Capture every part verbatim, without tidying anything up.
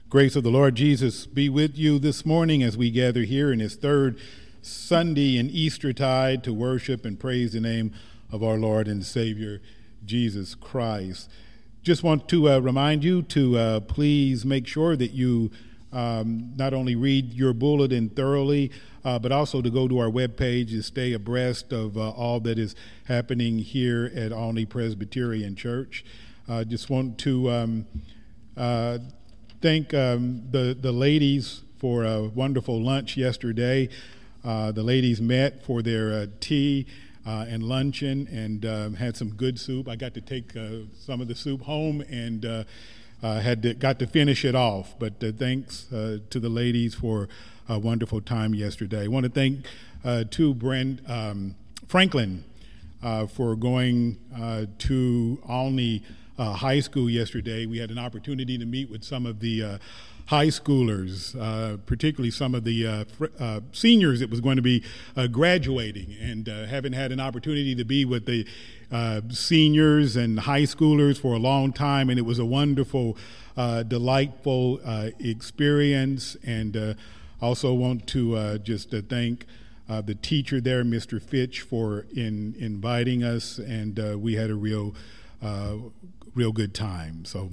Grace of the Lord Jesus be with you this morning as we gather here in his third Sunday in Eastertide to worship and praise the name of our Lord and Savior, Jesus Christ. Just want to uh, remind you to uh, please make sure that you um, not only read your bulletin thoroughly, uh, but also to go to our webpage to stay abreast of uh, all that is happening here at Olney Presbyterian Church. I uh, just want to um, uh, thank um, the, the ladies for a wonderful lunch yesterday. Uh, the ladies met for their uh, tea uh, and luncheon and um, had some good soup. I got to take uh, some of the soup home and uh, uh, had to, got to finish it off. But uh, thanks uh, to the ladies for a wonderful time yesterday. I want to thank uh, to Brent um, Franklin uh, for going uh, to Olney Uh, high school yesterday. We had an opportunity to meet with some of the uh, high schoolers, uh, particularly some of the uh, fr- uh, seniors that was going to be uh, graduating, and uh, haven't had an opportunity to be with the uh, seniors and high schoolers for a long time, and it was a wonderful, uh, delightful uh, experience. And uh, also want to uh, just uh, thank uh, the teacher there, Mister Fitch, for in inviting us, and uh, we had a real uh, real good time. So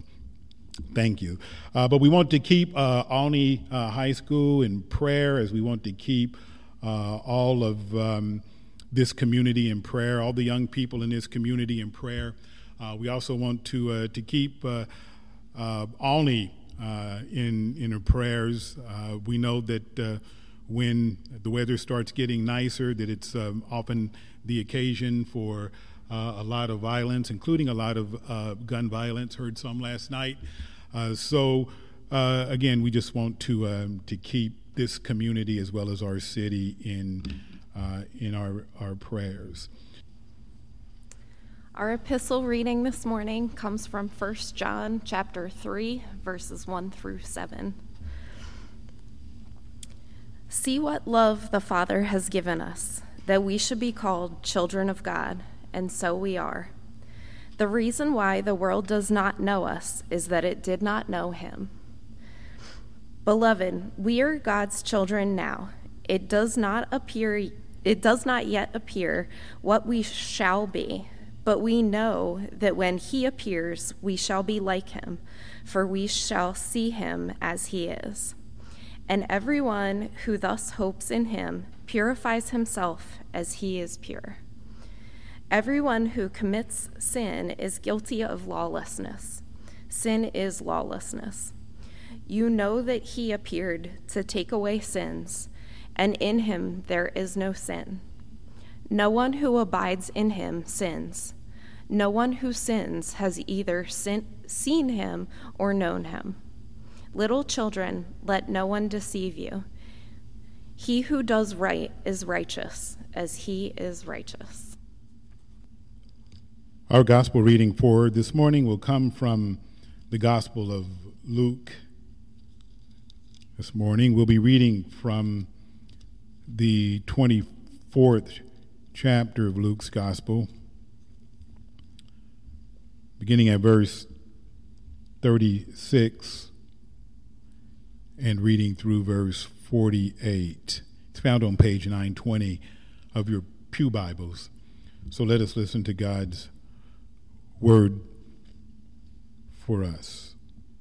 thank you. Uh, but we want to keep uh, Olney uh, High School in prayer, as we want to keep uh, all of um, this community in prayer, all the young people in this community in prayer. Uh, we also want to uh, to keep uh, uh, Olney uh, in, in our prayers. Uh, we know that uh, when the weather starts getting nicer, that it's um, often the occasion for Uh, a lot of violence, including a lot of uh, gun violence. Heard some last night. Uh, so uh, again, we just want to um, to keep this community as well as our city in uh, in our our prayers. Our epistle reading this morning comes from First John chapter three, verses one through seven. See what love the Father has given us, that we should be called children of God. And so we are. The reason why the world does not know us is that it did not know him. Beloved, we are God's children now. It does not appear, it does not yet appear what we shall be, but we know that when he appears, we shall be like him, for we shall see him as he is. And everyone who thus hopes in him purifies himself as he is pure. Everyone who commits sin is guilty of lawlessness. Sin is lawlessness. You know that he appeared to take away sins, and in him there is no sin. No one who abides in him sins. No one who sins has either sin- seen him or known him. Little children, let no one deceive you. He who does right is righteous, as he is righteous. Our gospel reading for this morning will come from the Gospel of Luke. This morning we'll be reading from the twenty-fourth chapter of Luke's Gospel, beginning at verse thirty-six and reading through verse forty-eight. It's found on page nine twenty of your pew Bibles. So let us listen to God's word for us.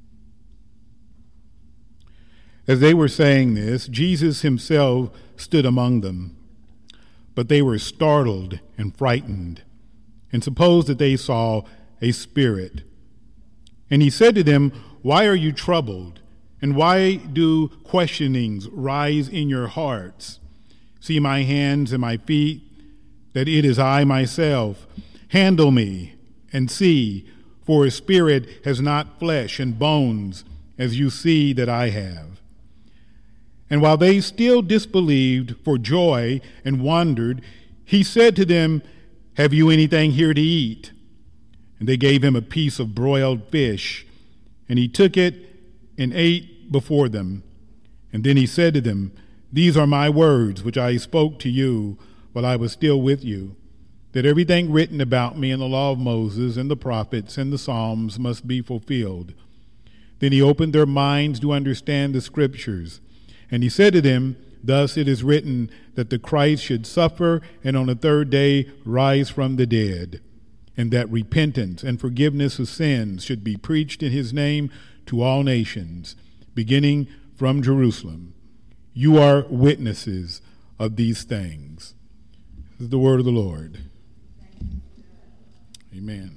As they were saying this, Jesus himself stood among them, but they were startled and frightened and supposed that they saw a spirit. And he said to them, "Why are you troubled? And why do questionings rise in your hearts? See my hands and my feet, that it is I myself. Handle me and see, for a spirit has not flesh and bones, as you see that I have." And while they still disbelieved for joy and wondered, he said to them, "Have you anything here to eat?" And they gave him a piece of broiled fish, and he took it and ate before them. And then he said to them, "These are my words which I spoke to you while I was still with you, that everything written about me in the law of Moses and the prophets and the Psalms must be fulfilled." Then he opened their minds to understand the Scriptures. And he said to them, thus it is written that the Christ should suffer and on the third day rise from the dead, and that repentance and forgiveness of sins should be preached in his name to all nations, beginning from Jerusalem. You are witnesses of these things. This is the word of the Lord. Amen.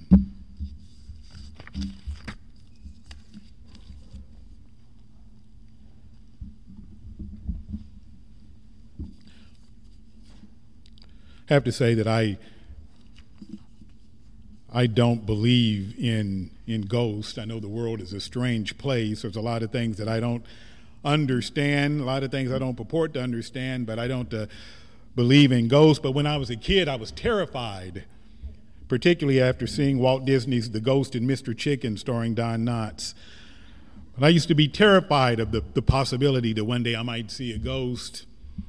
I have to say that I I don't believe in in ghosts. I know the world is a strange place. There's a lot of things that I don't understand, a lot of things I don't purport to understand, but I don't uh, believe in ghosts. But when I was a kid, I was terrified, particularly after seeing Walt Disney's The Ghost and Mister Chicken starring Don Knotts. But I used to be terrified of the, the possibility that one day I might see a ghost.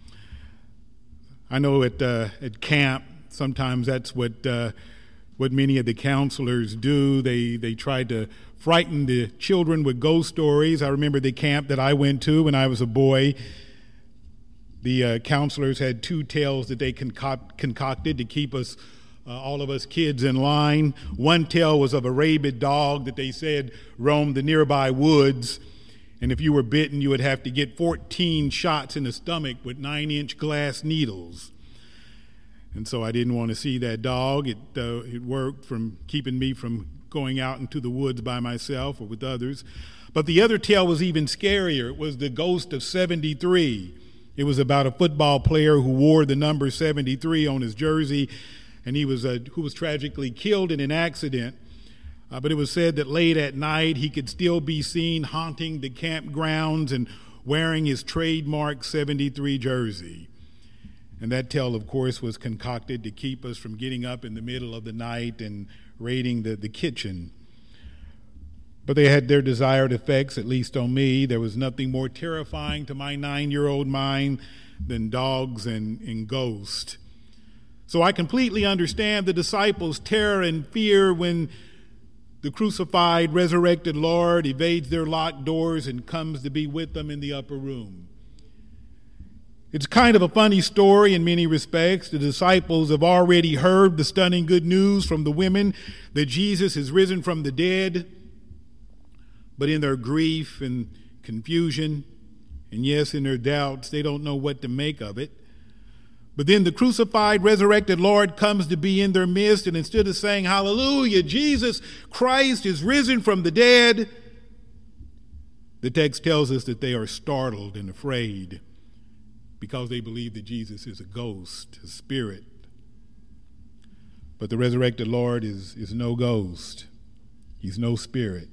I know at uh, at camp, sometimes that's what uh, what many of the counselors do. They they try to frighten the children with ghost stories. I remember the camp that I went to when I was a boy. The uh, counselors had two tales that they concoct, concocted to keep us, uh, all of us kids, in line. One tale was of a rabid dog that they said roamed the nearby woods. And if you were bitten, you would have to get fourteen shots in the stomach with nine-inch glass needles. And so I didn't want to see that dog. It uh, it worked from keeping me from going out into the woods by myself or with others. But the other tale was even scarier. It was the ghost of seventy-three. It was about a football player who wore the number seventy-three on his jersey, and he was uh, who was tragically killed in an accident. Uh, but it was said that late at night he could still be seen haunting the campgrounds and wearing his trademark seventy-three jersey. And that tale, of course, was concocted to keep us from getting up in the middle of the night and raiding the, the kitchen. But they had their desired effects, at least on me. There was nothing more terrifying to my nine-year-old mind than dogs and, and ghosts. So I completely understand the disciples' terror and fear when the crucified, resurrected Lord evades their locked doors and comes to be with them in the upper room. It's kind of a funny story in many respects. The disciples have already heard the stunning good news from the women that Jesus is risen from the dead. But in their grief and confusion, and yes, in their doubts, they don't know what to make of it. But then the crucified, resurrected Lord comes to be in their midst, and instead of saying, hallelujah, Jesus Christ is risen from the dead, the text tells us that they are startled and afraid because they believe that Jesus is a ghost, a spirit. But the resurrected Lord is, is no ghost. He's no spirit.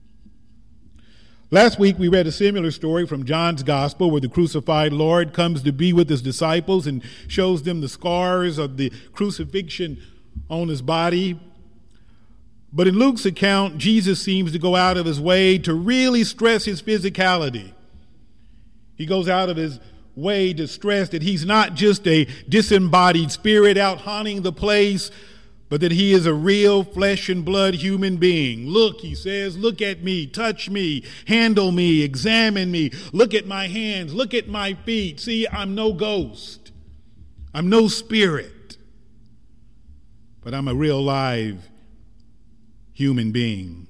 Last week, we read a similar story from John's Gospel where the crucified Lord comes to be with his disciples and shows them the scars of the crucifixion on his body. But in Luke's account, Jesus seems to go out of his way to really stress his physicality. He goes out of his way to stress that he's not just a disembodied spirit out haunting the place, but that he is a real flesh and blood human being. Look, he says, look at me, touch me, handle me, examine me, look at my hands, look at my feet. See, I'm no ghost. I'm no spirit. But I'm a real live human being.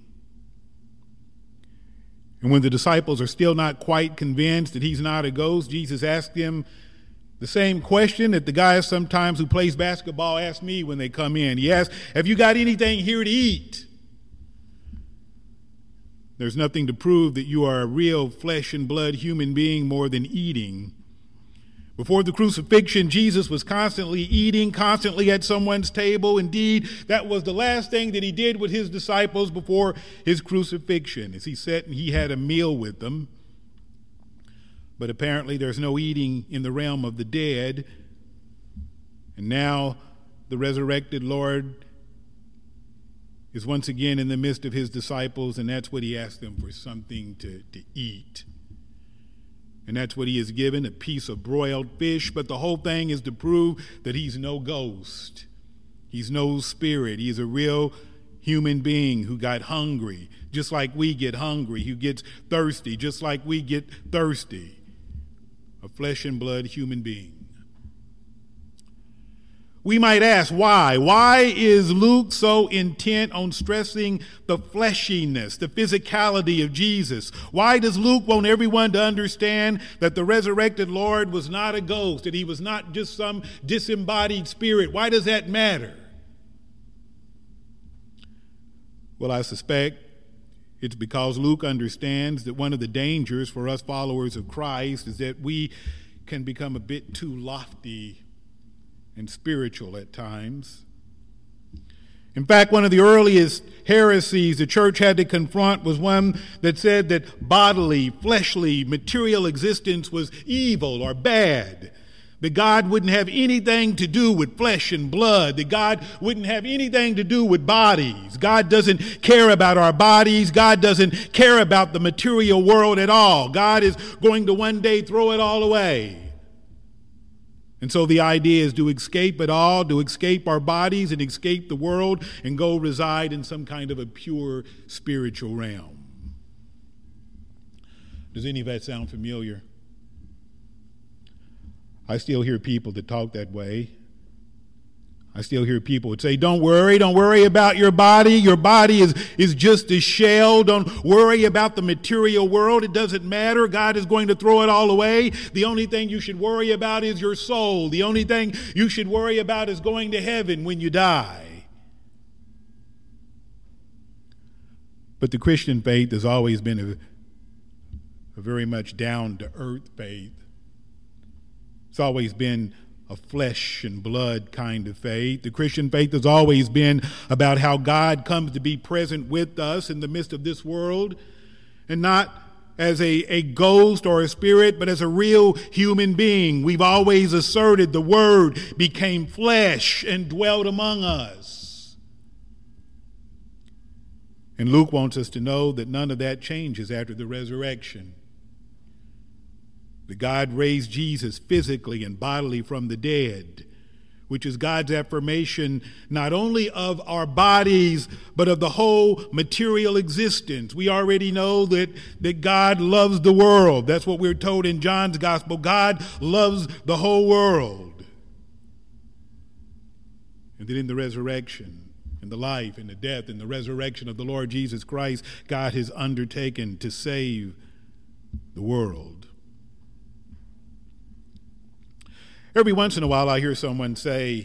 And when the disciples are still not quite convinced that he's not a ghost, Jesus asked them the same question that the guys sometimes who plays basketball ask me when they come in. He asks, have you got anything here to eat? There's nothing to prove that you are a real flesh and blood human being more than eating. Before the crucifixion, Jesus was constantly eating, constantly at someone's table. Indeed, that was the last thing that he did with his disciples before his crucifixion, as he sat and he had a meal with them. But apparently there's no eating in the realm of the dead. And now the resurrected Lord is once again in the midst of his disciples, and that's what he asked them for, something to, to eat. And that's what he has given, a piece of broiled fish. But the whole thing is to prove that he's no ghost. He's no spirit. He's a real human being who got hungry, just like we get hungry, who gets thirsty, just like we get thirsty. A flesh and blood human being. We might ask why. Why is Luke so intent on stressing the fleshiness, the physicality of Jesus? Why does Luke want everyone to understand that the resurrected Lord was not a ghost, that he was not just some disembodied spirit? Why does that matter? Well, I suspect it's because Luke understands that one of the dangers for us followers of Christ is that we can become a bit too lofty and spiritual at times. In fact, one of the earliest heresies the church had to confront was one that said that bodily, fleshly, material existence was evil or bad. That God wouldn't have anything to do with flesh and blood. That God wouldn't have anything to do with bodies. God doesn't care about our bodies. God doesn't care about the material world at all. God is going to one day throw it all away. And so the idea is to escape it all, to escape our bodies and escape the world and go reside in some kind of a pure spiritual realm. Does any of that sound familiar? I still hear people that talk that way. I still hear people that say, don't worry, don't worry about your body. Your body is, is just a shell. Don't worry about the material world. It doesn't matter. God is going to throw it all away. The only thing you should worry about is your soul. The only thing you should worry about is going to heaven when you die. But the Christian faith has always been a, a very much down-to-earth faith. It's always been a flesh and blood kind of faith. The Christian faith has always been about how God comes to be present with us in the midst of this world, and not as a, a ghost or a spirit, but as a real human being. We've always asserted the Word became flesh and dwelt among us. And Luke wants us to know that none of that changes after the resurrection. That God raised Jesus physically and bodily from the dead, which is God's affirmation not only of our bodies, but of the whole material existence. We already know that, that God loves the world. That's what we're told in John's gospel. God loves the whole world. And that in the resurrection, in the life, in the death, and the resurrection of the Lord Jesus Christ, God has undertaken to save the world. Every once in a while I hear someone say,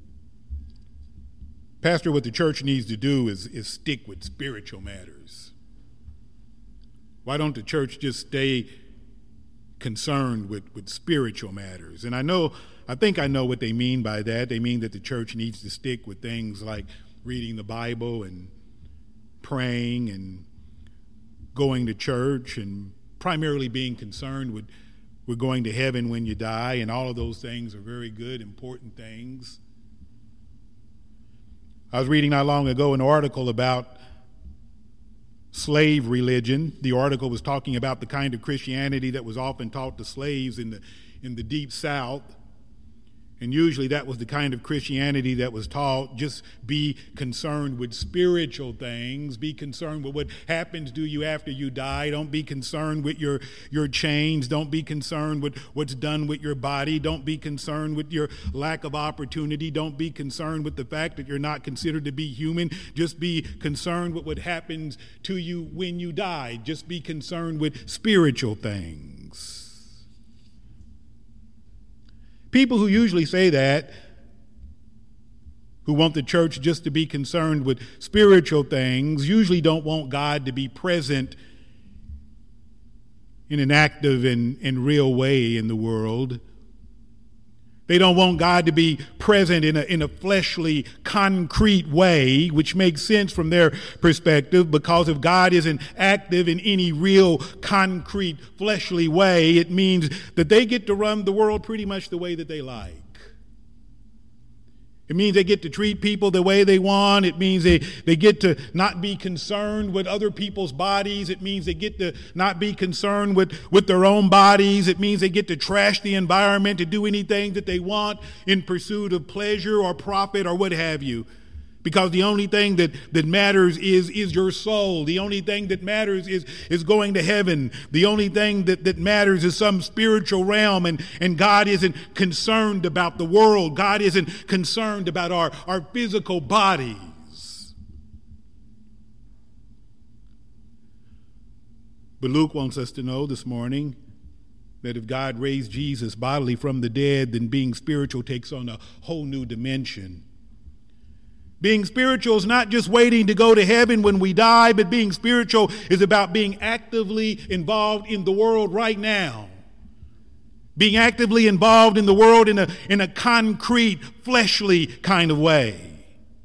Pastor, what the church needs to do is, is stick with spiritual matters. Why don't the church just stay concerned with, with spiritual matters? And I know, I think I know what they mean by that. They mean that the church needs to stick with things like reading the Bible and praying and going to church and primarily being concerned with we're going to heaven when you die, and all of those things are very good, important things. I was reading not long ago an article about slave religion. The article was talking about the kind of Christianity that was often taught to slaves in the in the Deep South. And usually that was the kind of Christianity that was taught, just be concerned with spiritual things, be concerned with what happens to you after you die. Don't be concerned with your, your chains. Don't be concerned with what's done with your body. Don't be concerned with your lack of opportunity. Don't be concerned with the fact that you're not considered to be human. Just be concerned with what happens to you when you die. Just be concerned with spiritual things. People who usually say that, who want the church just to be concerned with spiritual things, usually don't want God to be present in an active and, and real way in the world. They don't want God to be present in a, in a fleshly, concrete way, which makes sense from their perspective, because if God isn't active in any real, concrete, fleshly way, it means that they get to run the world pretty much the way that they like. It means they get to treat people the way they want. It means they, they get to not be concerned with other people's bodies. It means they get to not be concerned with, with their own bodies. It means they get to trash the environment, to do anything that they want in pursuit of pleasure or profit or what have you. Because the only thing that, that matters is, is your soul. The only thing that matters is, is going to heaven. The only thing that, that matters is some spiritual realm. And, and God isn't concerned about the world. God isn't concerned about our, our physical bodies. But Luke wants us to know this morning that if God raised Jesus bodily from the dead, then being spiritual takes on a whole new dimension. Being spiritual is not just waiting to go to heaven when we die, but being spiritual is about being actively involved in the world right now. Being actively involved in the world in a, in a concrete, fleshly kind of way.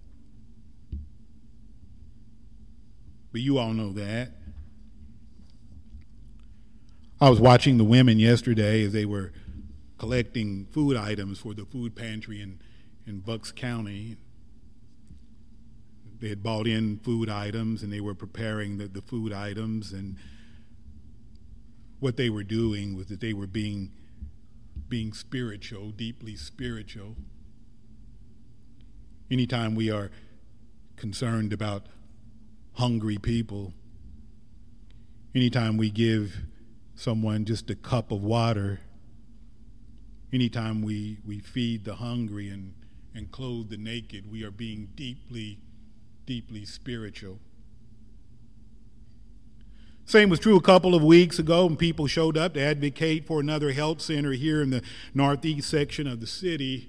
But you all know that. I was watching the women yesterday as they were collecting food items for the food pantry in, in Bucks County. They had bought in food items and they were preparing the, the food items, and what they were doing was that they were being being spiritual, deeply spiritual. Anytime we are concerned about hungry people, anytime we give someone just a cup of water, anytime we, we feed the hungry and, and clothe the naked, we are being deeply deeply spiritual. Same was true a couple of weeks ago when people showed up to advocate for another health center here in the northeast section of the city.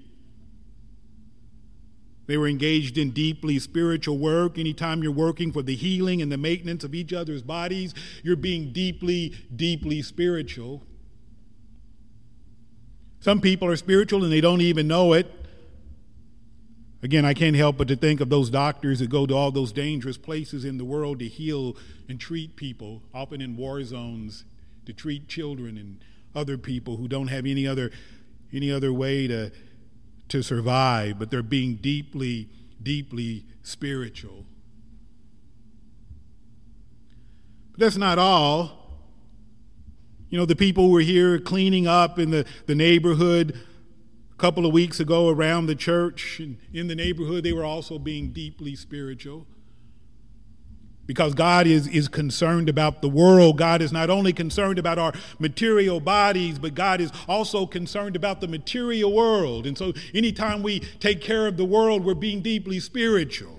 They were engaged in deeply spiritual work. Anytime you're working for the healing and the maintenance of each other's bodies, you're being deeply, deeply spiritual. Some people are spiritual and they don't even know it. Again, I can't help but to think of those doctors that go to all those dangerous places in the world to heal and treat people, often in war zones, to treat children and other people who don't have any other any other way to, to survive, but they're being deeply, deeply spiritual. But that's not all. You know, the people who were here cleaning up in the, the neighborhood a couple of weeks ago around the church and in the neighborhood, they were also being deeply spiritual. Because God is, is concerned about the world. God is not only concerned about our material bodies, but God is also concerned about the material world. And so anytime we take care of the world, we're being deeply spiritual.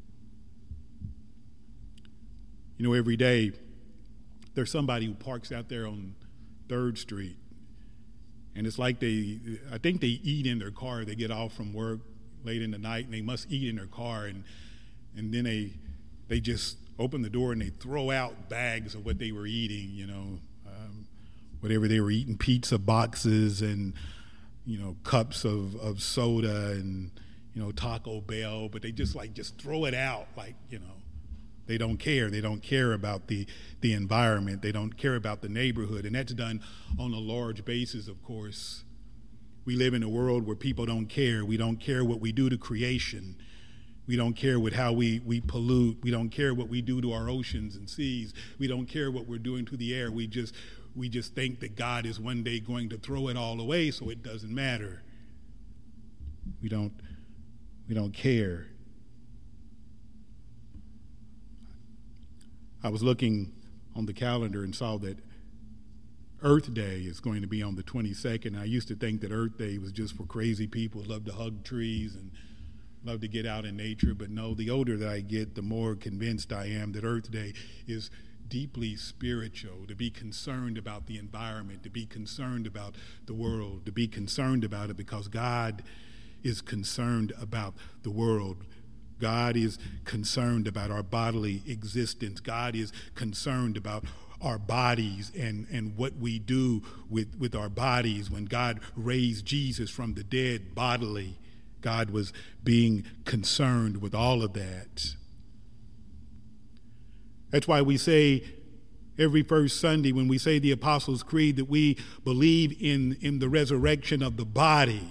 You know, every day there's somebody who parks out there on third Street. And it's like they, I think they eat in their car. They get off from work late in the night, and they must eat in their car. And and then they they just open the door and they throw out bags of what they were eating, you know, um, whatever they were eating, pizza boxes and, you know, cups of, of soda and, you know, Taco Bell. But they just like just throw it out like, you know. They don't care. They don't care about the, the environment. They don't care about the neighborhood. And that's done on a large basis, of course. We live in a world where people don't care. We don't care what we do to creation. We don't care with how we, we pollute. We don't care what we do to our oceans and seas. We don't care what we're doing to the air. We just we just think that God is one day going to throw it all away, so it doesn't matter. We don't we don't care. I was looking on the calendar and saw that Earth Day is going to be on the twenty-second. I used to think that Earth Day was just for crazy people who love to hug trees and love to get out in nature. But no, the older that I get, the more convinced I am that Earth Day is deeply spiritual, to be concerned about the environment, to be concerned about the world, to be concerned about it because God is concerned about the world. God is concerned about our bodily existence. God is concerned about our bodies and, and what we do with, with our bodies. When God raised Jesus from the dead bodily, God was being concerned with all of that. That's why we say every first Sunday when we say the Apostles' Creed that we believe in, in the resurrection of the body.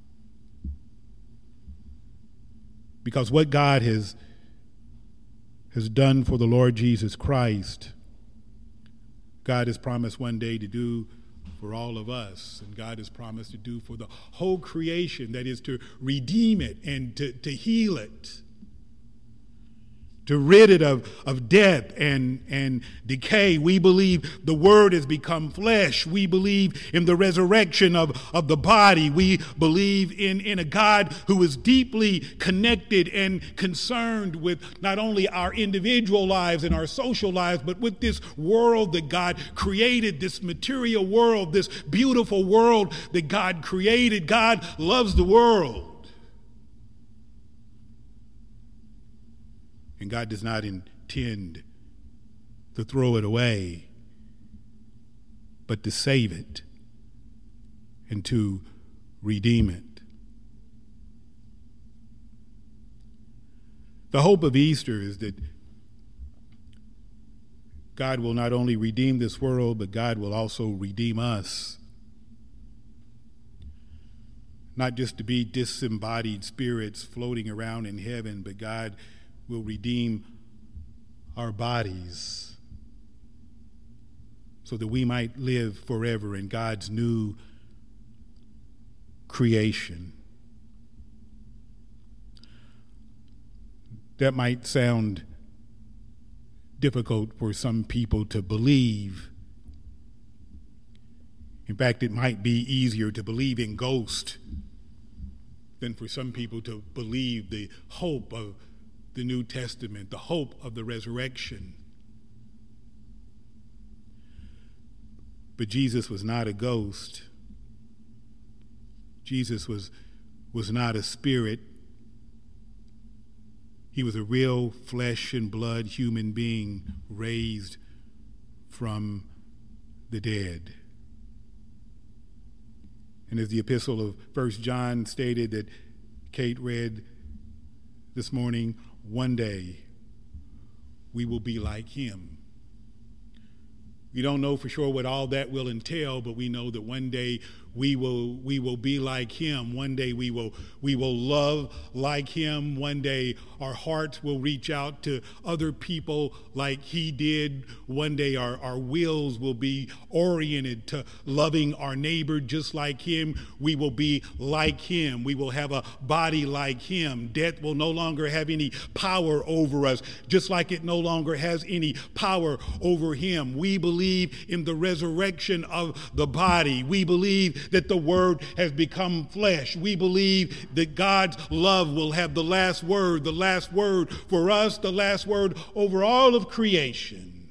Because what God has, has done for the Lord Jesus Christ, God has promised one day to do for all of us. And God has promised to do for the whole creation, that is to redeem it and to, to heal it. to rid it of, of death and, and decay. We believe the Word has become flesh. We believe in the resurrection of, of the body. We believe in, in a God who is deeply connected and concerned with not only our individual lives and our social lives, but with this world that God created, this material world, this beautiful world that God created. God loves the world. And God does not intend to throw it away, but to save it and to redeem it. The hope of Easter is that God will not only redeem this world, but God will also redeem us. Not just to be disembodied spirits floating around in heaven, but God will redeem our bodies so that we might live forever in God's new creation. That might sound difficult for some people to believe. In fact, it might be easier to believe in ghosts than for some people to believe the hope of the New Testament, the hope of the resurrection. But Jesus was not a ghost. Jesus was, was not a spirit. He was a real flesh and blood human being raised from the dead. And as the epistle of First John stated that Kate read this morning, one day we will be like him. We don't know for sure what all that will entail, but we know that one day we will we will be like him. One day we will we will love like him. One day our hearts will reach out to other people like he did. One day our, our wills will be oriented to loving our neighbor just like him. We will be like him. We will have a body like him. Death will no longer have any power over us, just like it no longer has any power over him. We believe in the resurrection of the body. We believe that the Word has become flesh. We believe that God's love will have the last word, the last word for us, the last word over all of creation.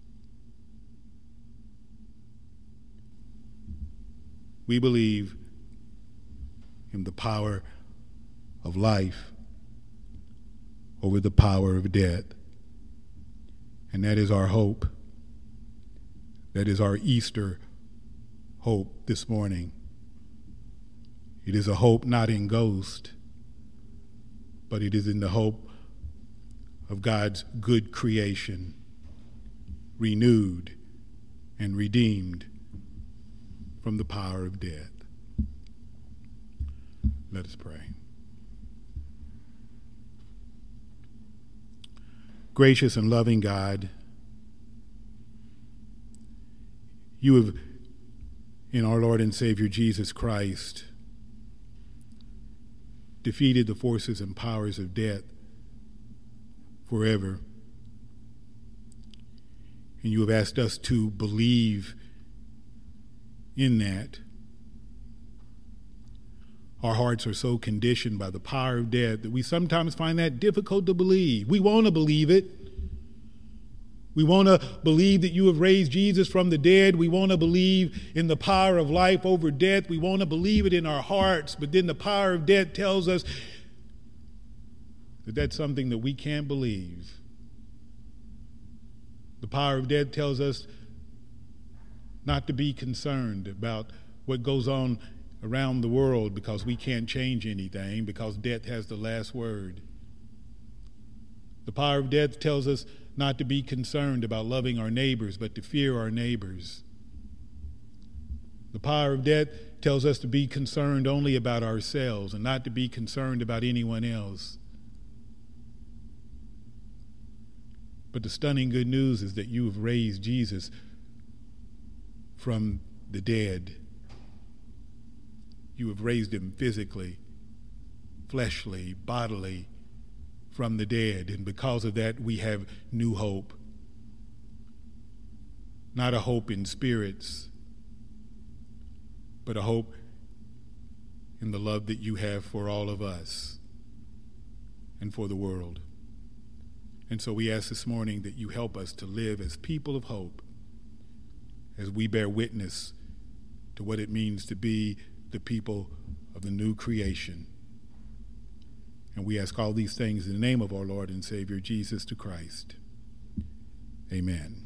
We believe in the power of life over the power of death. And that is our hope. That is our Easter hope this morning. It is a hope not in ghost, but it is in the hope of God's good creation, renewed and redeemed from the power of death. Let us pray. Gracious and loving God, you have, in our Lord and Savior Jesus Christ, defeated the forces and powers of death forever. And you have asked us to believe in that. Our hearts are so conditioned by the power of death that we sometimes find that difficult to believe. We want to believe it. We want to believe that you have raised Jesus from the dead. We want to believe in the power of life over death. We want to believe it in our hearts. But then the power of death tells us that that's something that we can't believe. The power of death tells us not to be concerned about what goes on around the world because we can't change anything, because death has the last word. The power of death tells us not to be concerned about loving our neighbors, but to fear our neighbors. The power of death tells us to be concerned only about ourselves and not to be concerned about anyone else. But the stunning good news is that you have raised Jesus from the dead. You have raised him physically, fleshly, bodily, from the dead, and because of that we have new hope. Not a hope in spirits, but a hope in the love that you have for all of us and for the world. And so we ask this morning that you help us to live as people of hope, as we bear witness to what it means to be the people of the new creation. And we ask all these things in the name of our Lord and Savior, Jesus the Christ. Amen.